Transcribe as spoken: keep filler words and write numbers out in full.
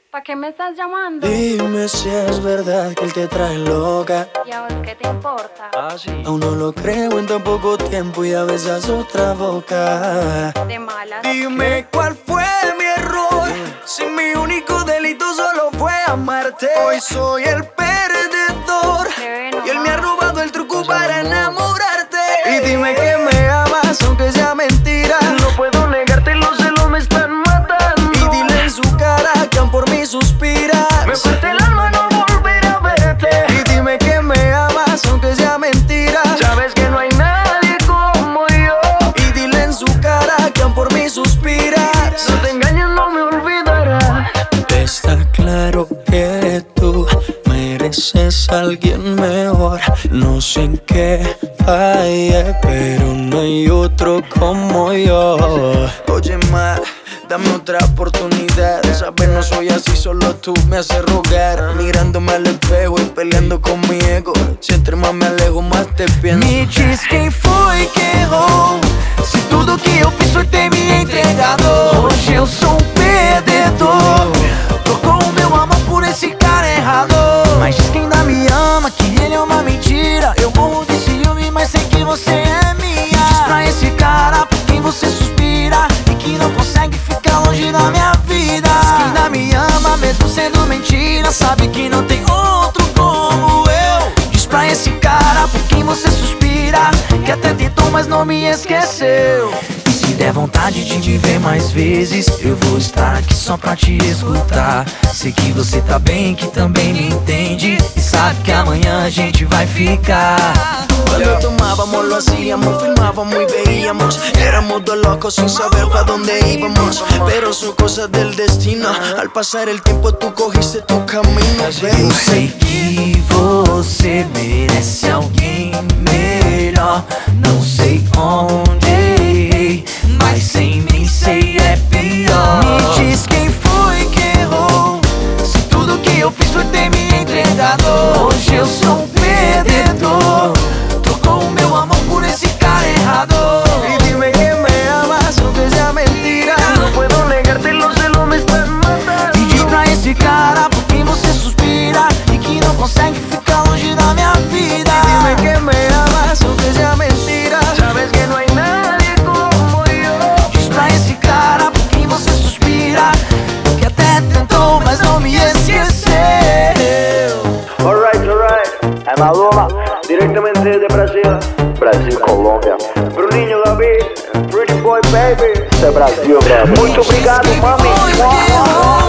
¿Para qué me estás llamando? Dime si es verdad que él te trae loca. ¿Y a vos qué te importa? Ah, sí. Aún no lo creo en tan poco tiempo y ya besas otra boca. De malas. Dime cuál fue mi error. Si mi único delito solo fue amarte. Hoy soy el perdedor. Bebé, no Y él me ha más. robado el truco para enamorarte. Y dime que me amas aunque sea mentira. No puedo negarte, los celos me están matando. Y dile en su cara que aún por mí suspiras. Me parte el alma no volver a verte. Y dime que me amas aunque sea mentira. Sabes que no hay nadie como yo. Y dile en su cara que aún por mí suspiras. No te engañes, no me olvidarás. Está claro que tú mereces a alguien mejor. No sé en qué fallé, pero no hay otro como yo. Oye, ma, dame otra oportunidad. Sabes, no soy así, solo tú me haces rogar. Mirándome al espejo y peleando con mi ego. Si entre más me alejo, más te pienso. Me diz quem foi que errou. Se tudo que eu fiz foi ter me entregado. Hoje eu sou um perdedor. Trocou o meu amor por esse cara errado. Mas diz que ainda me ama, que ele é uma mentira. Eu morro de ciúme, mas sei que você é minha. Diz pra esse cara por quem você suspira e que não consegue ficar longe da minha vida. Diz que ainda me ama, mesmo sendo mentira. Sabe que não tem outro como eu. Diz pra esse cara por quem você suspira que até tentou, mas não me esqueceu. E se der vontade de me ver mais vezes, eu vou estar aqui só pra te escutar. Sei que você tá bem, que também me entende e sabe que amanhã a gente vai ficar. Cuando tomábamos lo hacíamos, filmábamos y veíamos. Éramos dos locos sin saber pa' dónde íbamos. Pero son cosas del destino. Al pasar el tiempo tú cogiste tu camino, Eu baby. sei que você merece alguém melhor. Não sei onde, mas sem mim sei é pior. Me diz quem foi que errou. Se tudo que eu fiz foi ter me entregado. Hoje eu sou um perdedor. Trocou o meu amor por esse cara errado. Y dime que me amas aunque sea mentira. No puedo negarte, los celos me están matando. E diz pra esse cara por quem você suspira e que não consegue ficar longe da minha vida. Dime que me amas aunque sea mentira. Sabes que no hay nadie como yo. Diz pra esse cara por quem você suspira que até tentou, mas não me esqueceu. Alright, alright. É Maluma, diretamente de Brasil. Brasil, Colômbia. Bruninho David, Pretty Boy Baby. Isso é Brasil, brother. Muito obrigado, mami.